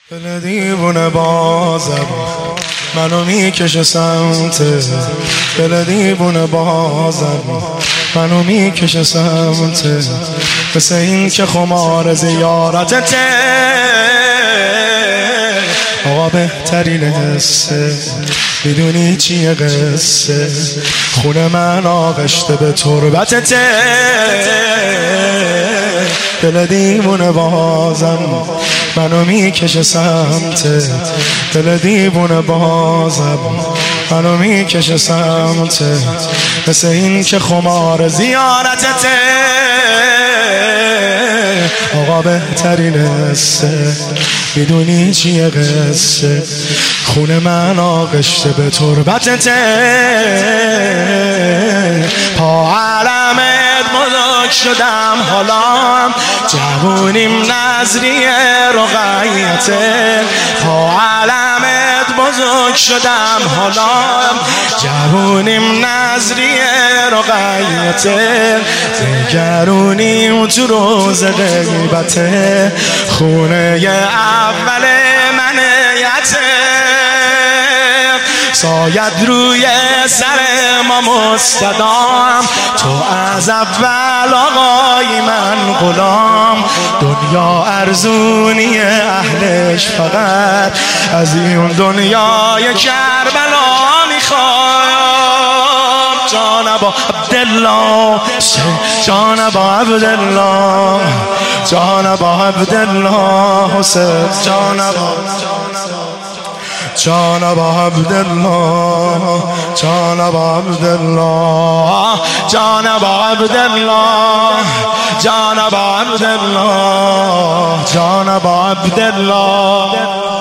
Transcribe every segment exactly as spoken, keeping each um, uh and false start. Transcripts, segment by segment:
دل دیوونه بازم منو میکشه سمت دل دیوونه بازم منو میکشه سمت مثل این که خمار زیارتته آقا بهترین حسه میدونی چیه قصه خونه من آغشته به تربتته دل دیوونه بازم منو میکشه سمت دل دیوونه بازم منو میکشه سمت مثل این که خمار زیارتته آقا بهترین حسه میدونی چیه قصه خونه من آغشته به تربتته پا علمت بزرگ شدم حالا جوونیم نظریه رقیته پا علمت بزرگ شدم حالا جوونیم نظریه رقیته دگرونیم تو روز غیبته خونه اول منیته ساید روی سر ما مستدام تو از اول آقای من غلام دنیا ارزونی اهلش فقط از این دنیای کربلا میخوام جانب عبدالله جانب عبدالله جانب عبدالله حسین جانب جانب عبدالله جانب عبدالله جانب عبدالله جانب عبدالله جانب عبدالله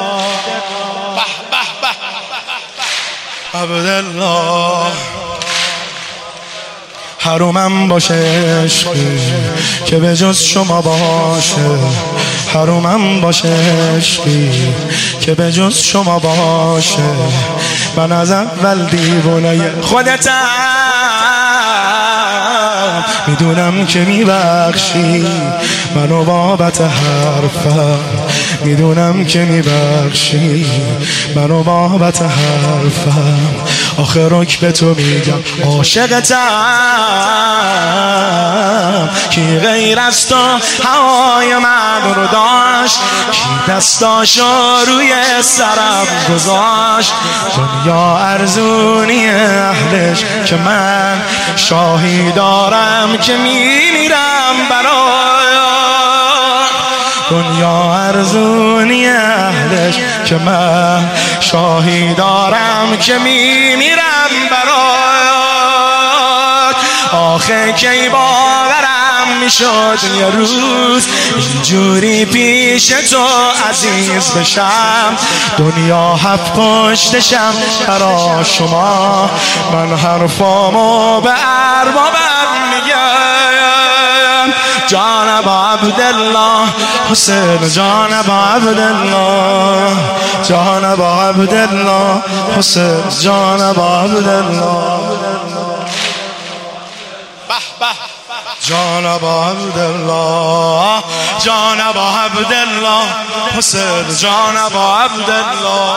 عبدالله حرومم باشه عشقی که به جز شما باشه حرومم باشه عشقی که به جز شما باشه من از اول دیوانه خودتم میدونم که میبخشی منو بابت حرفم میدونم که میبخشی منو بابت حرفم آخه رک به تو میگم عاشقتم کی غیر از تو هوای من رو داشت کی دستاشو روی سرم گذاشت دنیا ارزونی اهلش که من شاهی دارم که میمیرم برای دنیا ارزونی اهلش که من شاهی دارم که میمیرم برات آخه کی باورم میشد یه روز اینجوری پیش تو عزیز بشم دنیا هفت پشتشم برا شما من حرفامو به اربابم میگم جانب عبدالله حسین جانب عبدالله جانب عبدالله حسین جانب عبدالله جانب عبدالله جانب عبدالله حسین جانب عبدالله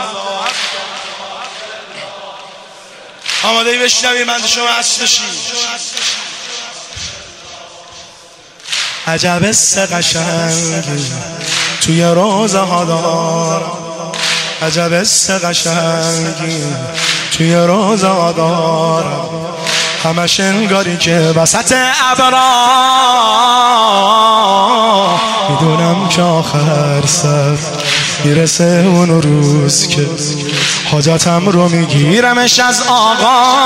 آماده ای بشنوی من شما هست بشی عجب است قشنگی توی روزه ها دارم عجب است قشنگی توی روزه ها دارم همش انگاری که وسط ابرا میدونم که آخر سر میرسه اون روز که حاجتم رو میگیرمش از آقا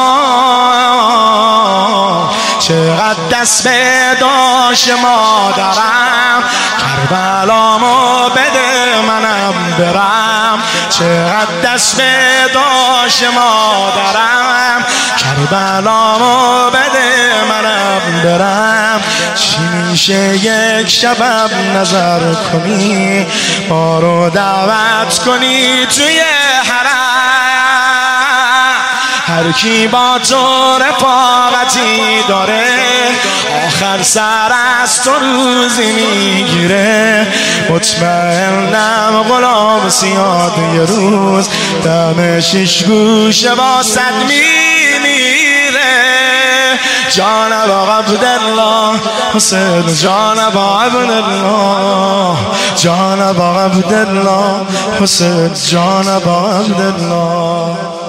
چقدر دست به داش مادرم کربلامو بده منم برم چقدر دست به داش مادرم کربلامو بده منم برم چی میشه یک شبم نظر کنی ما رو دعوت کنی توی حرم هر کی با تو رفاقتی داره آخر سر از تو روزی میگیره. مطمئنم غلام سیاد یه روز دم شیش گوشه با صد میمیره. جانب عبدالله حسین، جانب عبدالله، جانب عبدالله حسین، جانب عبدالله.